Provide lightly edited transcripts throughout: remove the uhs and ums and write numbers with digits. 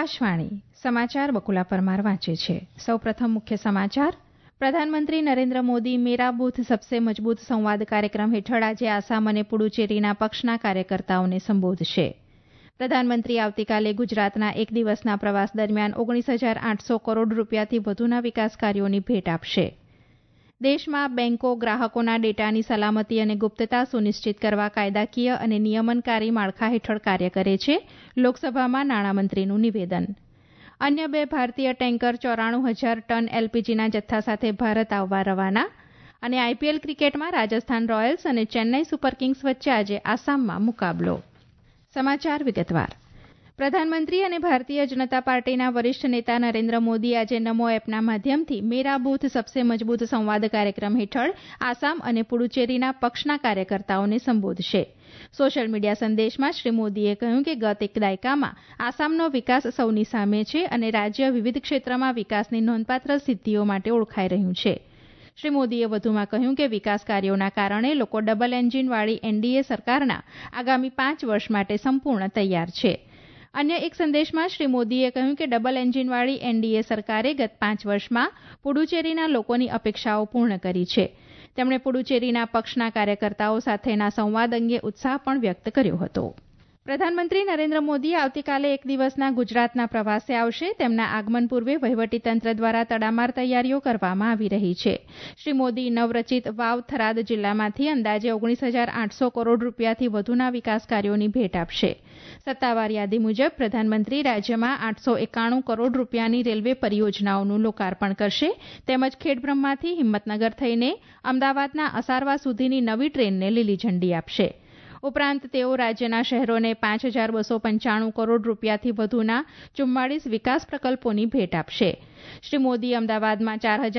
આકાશવાણી સમાચાર બકુલા પરમાર વાંચે છે. સૌપ્રથમ મુખ્ય સમાચાર. પ્રધાનમંત્રી નરેન્દ્ર મોદી મેરા બૂથ સબસે મજબૂત સંવાદ કાર્યક્રમ હેઠળ આજે આસામ અને પુડુચેરીના પક્ષના કાર્યકર્તાઓને સંબોધશે. પ્રધાનમંત્રી આવતીકાલે ગુજરાતના એક દિવસના પ્રવાસ દરમિયાન 19,800 કરોડ રૂપિયાથી વધુના વિકાસ કાર્યોની ભેટ આપશે. દેશમાં બેન્કો ગ્રાહકોના ડેટાની સલામતી અને ગુપ્તતા સુનિશ્ચિત કરવા કાયદાકીય અને નિયમનકારી માળખા હેઠળ કાર્ય કરે છે. લોકસભામાં નાણામંત્રીનું નિવેદન. અન્ય 2 ભારતીય ટેન્કર 94,000 ટન એલપીજીના જથ્થા સાથે ભારત આવવા રવાના. અને આઈપીએલ ક્રિકેટમાં રાજસ્થાન રોયલ્સ અને ચેન્નઈ સુપર કિંગ્સ વચ્ચે આજે આસામમાં મુકાબલો. સમાચાર વિગતવાર. પ્રધાનમંત્રી અને ભારતીય જનતા પાર્ટીના વરિષ્ઠ નેતા નરેન્દ્ર મોદી આજે નમો એપના માધ્યમથી મેરા બૂથ સબસે મજબૂત સંવાદ કાર્યક્રમ હેઠળ આસામ અને પુડુચેરીના પક્ષના કાર્યકર્તાઓને સંબોધશે. સોશિયલ મીડિયા સંદેશમાં શ્રી મોદીએ કહ્યું કે ગત એક દાયકામાં આસામનો વિકાસ સૌની સામે છે અને રાજ્ય વિવિધ ક્ષેત્રમાં વિકાસની નોંધપાત્ર સિદ્ધિઓ માટે ઓળખાઈ રહ્યું છે. શ્રી મોદીએ વધુમાં કહ્યું કે વિકાસ કાર્યોના કારણે લોકો ડબલ એન્જિનવાળી એનડીએ સરકારના આગામી 5 વર્ષ માટે સંપૂર્ણ તૈયાર છે. અન્ય એક સંદેશમાં શ્રી મોદીએ કહ્યું કે ડબલ એન્જિનવાળી એનડીએ સરકારે ગત 5 વર્ષમાં પુડુચેરીના લોકોની અપેક્ષાઓ પૂર્ણ કરી છે. તેમણે પુડુચેરીના પક્ષના કાર્યકર્તાઓ સાથેના સંવાદ અંગે ઉત્સાહ પણ વ્યક્ત કર્યો હતો. પ્રધાનમંત્રી નરેન્દ્ર મોદી આવતીકાલે એક દિવસના ગુજરાતના પ્રવાસે આવશે. તેમના આગમન પૂર્વે વહીવટીતંત્ર દ્વારા તડામાર તૈયારીઓ કરવામાં આવી રહી છે. શ્રી મોદી નવરચિત વાવ થરાદ જિલ્લામાંથી અંદાજે 19,800 કરોડ રૂપિયાથી વધુના વિકાસ કાર્યોની ભેટ આપશે. સત્તાવાર યાદી મુજબ પ્રધાનમંત્રી રાજ્યમાં 891 કરોડ રૂપિયાની રેલવે પરિયોજનાઓનું લોકાર્પણ કરશે. તેમજ ખેડબ્રહ્માથી હિંમતનગર થઈને અમદાવાદના અસારવા સુધીની નવી ટ્રેનને લીલી ઝંડી આપશે. ઉપરાંત તેઓ રાજ્યના શહેરોને 5,295 કરોડ રૂપિયાથી વધુના 44 વિકાસ પ્રકલ્પોની ભેટ આપશે. શ્રી મોદી અમદાવાદમાં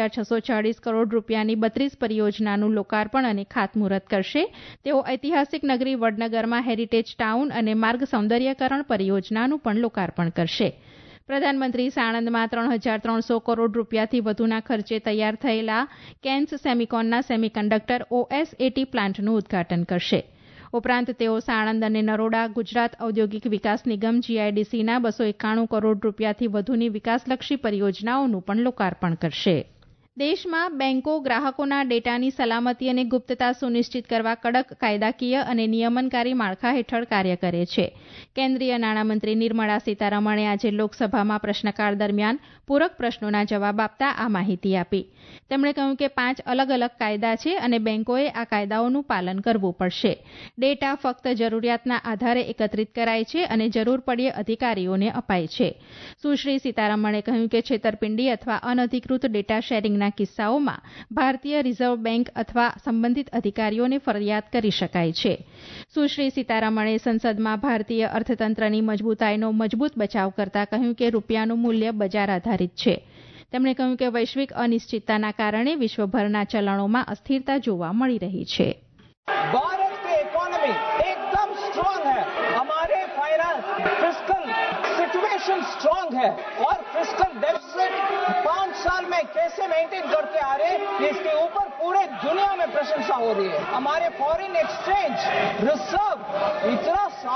4,640 કરોડ રૂપિયાની 32 પરિયોજનાનું લોકાર્પણ અને ખાતમુહૂર્ત કરશે. તેઓ ઐતિહાસિક નગરી વડનગરમાં હેરિટેજ ટાઉન અને માર્ગ સૌંદર્યકરણ પરિયોજનાનું પણ લોકાર્પણ કરશે. પ્રધાનમંત્રી સાણંદમાં 3,300 કરોડ રૂપિયાથી વધુના ખર્ચે તૈયાર થયેલા કેન્સ સેમિકોનના સેમિકન્ડક્ટર OSAT પ્લાન્ટનું ઉદ્ઘાટન કરશે. ઉપરાંત તેઓ સાણંદ અને નરોડા ગુજરાત ઔદ્યોગિક વિકાસ નિગમ GIDCના 291 કરોડ રૂપિયાથી વધુની વિકાસલક્ષી પરિયોજનાઓનું પણ લોકાર્પણ કરશે. દેશમાં બેન્કો ગ્રાહકોના ડેટાની સલામતી અને ગુપ્તતા સુનિશ્ચિત કરવા કડક કાયદાકીય અને નિયમનકારી માળખા હેઠળ કાર્ય કરે છે. કેન્દ્રીય નાણામંત્રી નિર્મળા સીતારમણે આજે લોકસભામાં પ્રશ્નકાળ દરમિયાન પૂરક પ્રશ્નોના જવાબ આપતા આ માહિતી આપી. તેમણે કહ્યું કે 5 અલગ અલગ કાયદા છે અને બેન્કોએ આ કાયદાઓનું પાલન કરવું પડશે. ડેટા ફક્ત જરૂરિયાતના આધારે એકત્રિત કરાય છે અને જરૂર પડ્યે અધિકારીઓને અપાય છે. સુશ્રી સીતારમણે કહ્યું કે છેતરપિંડી અથવા અનધિકૃત ડેટા શેરિંગના કિસ્સાઓમાં ભારતીય રિઝર્વ બેન્ક અથવા સંબંધિત અધિકારીઓને ફરિયાદ કરી શકાય છે. સુશ્રી સીતારમણે સંસદમાં ભારતીય અર્થતંત્રની મજબૂતાઈનો મજબૂત બચાવ કરતા કહ્યું કે રૂપિયાનું મૂલ્ય બજાર આધારિત છે. તેમણે કહ્યું કે વૈશ્વિક અનિશ્ચિતતાના કારણે વિશ્વભરના ચલણોમાં અસ્થિરતા જોવા મળી રહી છે. भारत की इकोनॉमी एकदम स्ट्रांग है. हमारे फाइनेंस फिस्कल सिचुएशन स्ट्रांग है और फिस्कल डेफिसिट 5 साल में कैसे मेंटेन करते आ रहे हैं इसके ऊपर पूरे दुनिया में प्रशंसा हो रही है. हमारे फॉरेन एक्सचेंज रिजर्व इतना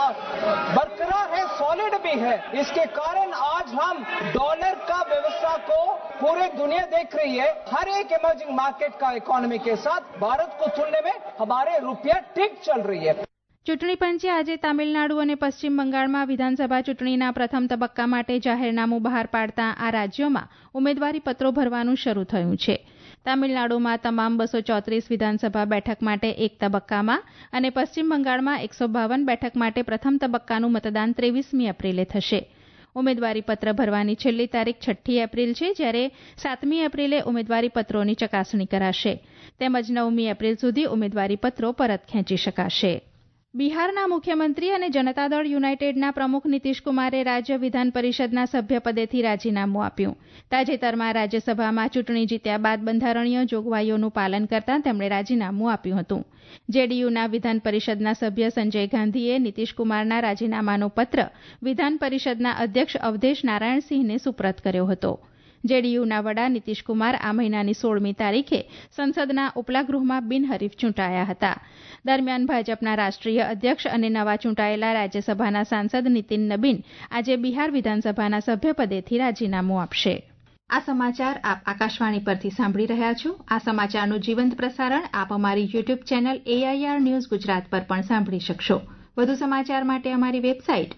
बरकरार है, सॉलिड भी है. इसके कारण आज हम डॉलर का व्यवस्था को पूरे दुनिया देख रही है. हर एक इमर्जिंग मार्केट का इकोनॉमी के साथ भारत को तुलने में हमारे रुपया ठीक चल रही है. ચૂંટણી પંચે આજે તામિલનાડુ અને પશ્ચિમ બંગાળમાં વિધાનસભા ચૂંટણીના પ્રથમ તબક્કા માટે જાહેરનામું બહાર પાડતા આ રાજ્યોમાં ઉમેદવારી પત્રો ભરવાનું શરૂ થયું છે. તામિલનાડુમાં તમામ 234 વિધાનસભા બેઠક માટે એક તબક્કામાં અને પશ્ચિમ બંગાળમાં 152 બેઠક માટે પ્રથમ તબક્કાનું મતદાન 23મી એપ્રિલે થશે. ઉમેદવારી પત્ર ભરવાની છેલ્લી તારીખ 6 એપ્રિલ છે, જ્યારે 7મી એપ્રિલે ઉમેદવારી પત્રોની ચકાસણી કરાશે. તેમજ 9મી એપ્રિલ સુધી ઉમેદવારી પત્રો પરત ખેંચી શકાશે. બિહારના મુખ્યમંત્રી અને જનતા દળ યુનાઇટેડના પ્રમુખ નીતિશ કુમારે રાજ્ય વિધાન પરિષદના સભ્યપદેથી રાજીનામું આપ્યું. તાજેતરમાં રાજ્યસભામાં ચૂંટણી જીત્યા બાદ બંધારણીય જોગવાઈઓનું પાલન કરતા તેમણે રાજીનામું આપ્યું હતું. જેડીયુના વિધાન પરિષદના સભ્ય સંજય ગાંધીએ નીતિશ કુમારના રાજીનામાનો પત્ર વિધાન પરિષદના અધ્યક્ષ અવધેશ નારાયણસિંહને સુપ્રત કર્યો હતો. જેડીયુના વડા નીતિશકુમાર આ મહિનાની 16મી તારીખે સંસદના ઉપલા ગૃહમાં બિનહરીફ ચૂંટાયા હતા. દરમિયાન ભાજપના રાષ્ટ્રીય અધ્યક્ષ અને નવા ચૂંટાયેલા રાજ્યસભાના સાંસદ નીતિન નબીન આજે બિહાર વિધાનસભાના સભ્યપદેથી રાજીનામું આપશે. આ સમાચાર આપ આકાશવાણી પરથી સાંભળી રહ્યા છો. આ સમાચારનું જીવંત પ્રસારણ આપ અમારી YouTube channel AIR news Gujarat પર પણ સાંભળી શકશો. વધુ સમાચાર માટે અમારી વેબસાઇટ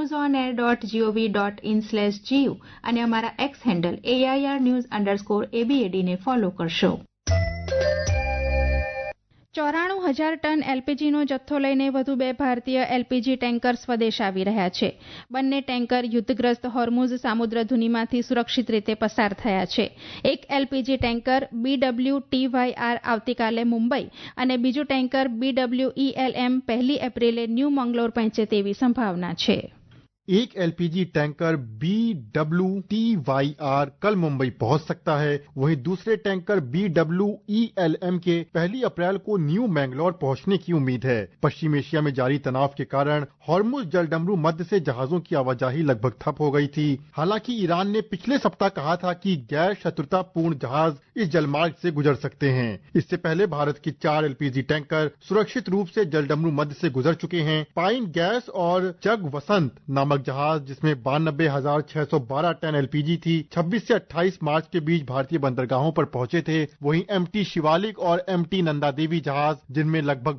newsonair.gov.in/gu અને અમારા એક્સ હેન્ડલ AIR_news_ABAD ને ફોલો કરશો. 94,000 ટન એલપીજીનો જથ્થો લઈને વધુ 2 ભારતીય એલપીજી ટેન્કર સ્વદેશ આવી રહ્યા છે. બંને ટેન્કર યુદ્ધગ્રસ્ત હોર્મુઝ સામુદ્રધુનીમાંથી સુરક્ષિત રીતે પસાર થયા છે. એક એલપીજી ટેન્કર BWTYR આવતીકાલે મુંબઈ અને બીજું ટેન્કર BWELM 1 એપ્રિલે ન્યૂ મંગલોર પહોંચે તેવી સંભાવના છે. एक एलपीजी टैंकर BWTYR कल मुंबई पहुंच सकता है, वहीं दूसरे टैंकर BWELM के 1 अप्रैल को न्यू मैंगलोर पहुंचने की उम्मीद है. पश्चिम एशिया में जारी तनाव के कारण हॉर्मुज जलडमरू मध्य से जहाजों की आवाजाही लगभग ठप हो गई थी. हालांकि ईरान ने पिछले सप्ताह कहा था कि गैर शत्रुतापूर्ण जहाज इस जलमार्ग से गुजर सकते हैं. इससे पहले भारत के 4 एलपीजी टैंकर सुरक्षित रूप से जलडमरू मध्य से गुजर चुके हैं. पाइन गैस और जग वसंत नामक जहाज जिसमें 92,612 टन एलपीजी थी 26 से 28 मार्च के बीच भारतीय बंदरगाहों पर पहुंचे थे. वहीं MT शिवालिक और MT नंदा देवी जहाज जिनमें लगभग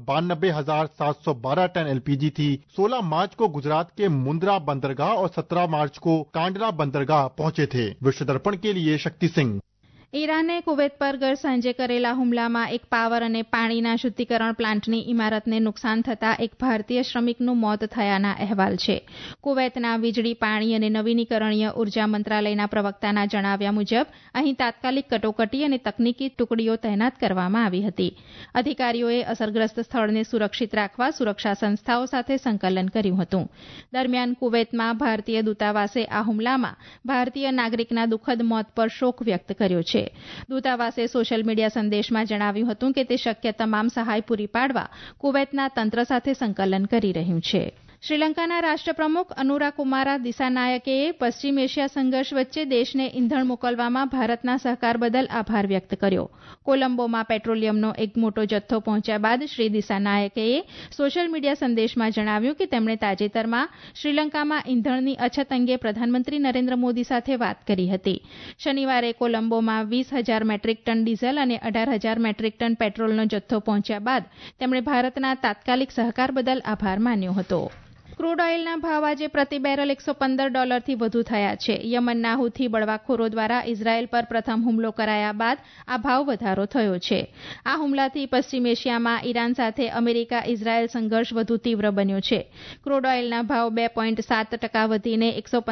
92,712 टन एलपीजी थी 16 मार्च को गुजरात के मुंद्रा बंदरगाह और 17 मार्च को कांडला बंदरगाह पहुंचे थे. विश्व दर्पण के लिए शक्ति सिंह. ઈરાને કુવૈત પર ગત સાંજે કરેલા હુમલામાં એક પાવર અને પાણીના શુદ્ધિકરણ પ્લાન્ટની ઇમારતને નુકસાન થતાં એક ભારતીય શ્રમિકનું મોત થયાના અહેવાલ છે. કુવૈતના વીજળી, પાણી અને નવીનીકરણીય ઉર્જા મંત્રાલયના પ્રવક્તાના જણાવ્યા મુજબ અહીં તાત્કાલિક કટોકટી અને તકનીકી ટુકડીઓ તહેનાત કરવામાં આવી હતી. અધિકારીઓએ અસરગ્રસ્ત સ્થળને સુરક્ષિત રાખવા સુરક્ષા સંસ્થાઓ સાથે સંકલન કર્યું હતું. દરમિયાન કુવૈતમાં ભારતીય દૂતાવાસે આ હુમલામાં ભારતીય નાગરિકના દુઃખદ મોત પર શોક વ્યક્ત કર્યો છે. દૂતાવાસે સોશિયલ મીડિયા સંદેશમાં જણાવ્યું હતું કે તે શક્ય તમામ સહાય પૂરી પાડવા કુવૈતના તંત્ર સાથે સંકલન કરી રહ્યું છે. શ્રીલંકાના રાષ્ટ્રપ્રમુખ અનુરાકુમારા દિસાનાયકેએ પશ્ચિમ એશિયા સંઘર્ષ વચ્ચે દેશને ઈંધણ મોકલવામાં ભારતના સહકાર બદલ આભાર વ્યક્ત કર્યો. કોલંબોમાં પેટ્રોલિયમનો એક મોટો જથ્થો પહોંચ્યા બાદ શ્રી દિસાનાયકેએ સોશિયલ મીડિયા સંદેશમાં જણાવ્યું કે તેમણે તાજેતરમાં શ્રીલંકામાં ઈંધણની અછત અંગે પ્રધાનમંત્રી નરેન્દ્ર મોદી સાથે વાત કરી હતી. શનિવારે કોલંબોમાં 20,000 મેટ્રિક ટન ડીઝલ અને 18,000 મેટ્રિક ટન પેટ્રોલનો જથ્થો પહોંચ્યા બાદ તેમણે ભારતના તાત્કાલિક સહકાર બદલ આભાર માન્યો હતો. ક્રૂડ ઓઇલના ભાવ આજે પ્રતિ બેરલ $115 વધુ થયા છે. યમનના હુથી બળવાખોરો દ્વારા ઇઝરાયેલ પર પ્રથમ હુમલો કરાયા બાદ આ ભાવ વધારો થયો છે. આ હુમલાથી પશ્ચિમ એશિયામાં ઈરાન સાથે અમેરિકા ઇઝરાયેલ સંઘર્ષ વધુ તીવ્ર બન્યો છે. ક્રૂડ ઓઇલના ભાવ 2.7% વધીને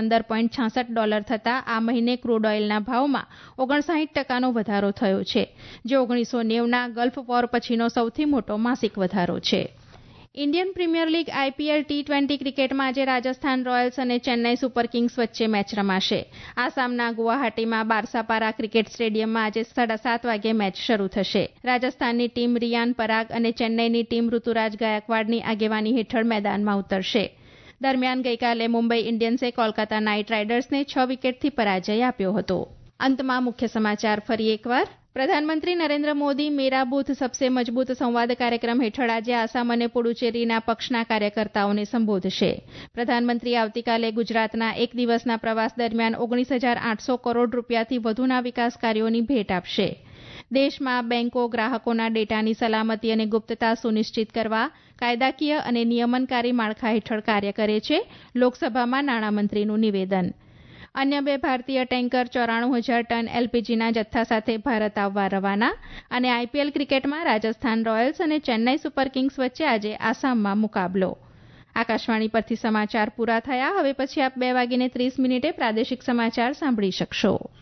$115.66 થતાં આ મહિને ક્રૂડ ઓઇલના ભાવમાં 59%નો વધારો થયો છે, જે 1990ના ગલ્ફ વોર પછીનો સૌથી મોટો માસિક વધારો છે. Indian premier league IPL T20 ક્રિકેટમાં આજે રાજસ્થાન રોયલ્સ અને ચેન્નાઈ સુપર કિંગ્સ વચ્ચે મેચ રમાશે. આસામના ગુવાહાટીમાં બારસાપારા ક્રિકેટ સ્ટેડિયમમાં આજે 7:30 વાગે મેચ શરૂ થશે. રાજસ્થાનની ટીમ રિયાન પરાગ અને ચેન્નાઈની ટીમ ઋતુરાજ ગાયકવાડની આગેવાની હેઠળ મેદાનમાં ઉતરશે. દરમિયાન ગઈકાલે મુંબઈ ઇન્ડિયન્સે કોલકાતા નાઇટ રાઇડર્સને 6 વિકેટથી પરાજય આપ્યો હતો. અંતમાં મુખ્ય સમાચાર ફરી એકવાર. પ્રધાનમંત્રી નરેન્દ્ર મોદી મેરા બૂથ સબસે મજબૂત સંવાદ કાર્યક્રમ હેઠળ આજે આસામ અને પુડુચેરીના પક્ષના કાર્યકર્તાઓને સંબોધશે. પ્રધાનમંત્રી આવતીકાલે ગુજરાતના એક દિવસના પ્રવાસ દરમિયાન 19,800 કરોડ રૂપિયાથી વધુના વિકાસ કાર્યોની ભેટ આપશે. દેશમાં બેંકો ગ્રાહકોના ડેટાની સલામતી અને ગુપ્તતા સુનિશ્ચિત કરવા કાયદાકીય અને નિયમનકારી માળખા હેઠળ કાર્ય કરે છે. લોકસભામાં નાણામંત્રીનું નિવેદન. અન્ય 2 ભારતીય ટેન્કર 94,000 ટન એલપીજીના જથ્થા સાથે ભારત આવવા રવાના. અને IPL ક્રિકેટમાં રાજસ્થાન રોયલ્સ અને ચેન્નાઈ સુપર કિંગ્સ વચ્ચે આજે આસામમાં મુકાબલો. આકાશવાણી પરથી સમાચાર પૂરા થયા. હવે પછી આપ 2:30 પ્રાદેશિક સમાચાર સાંભળી શકશો.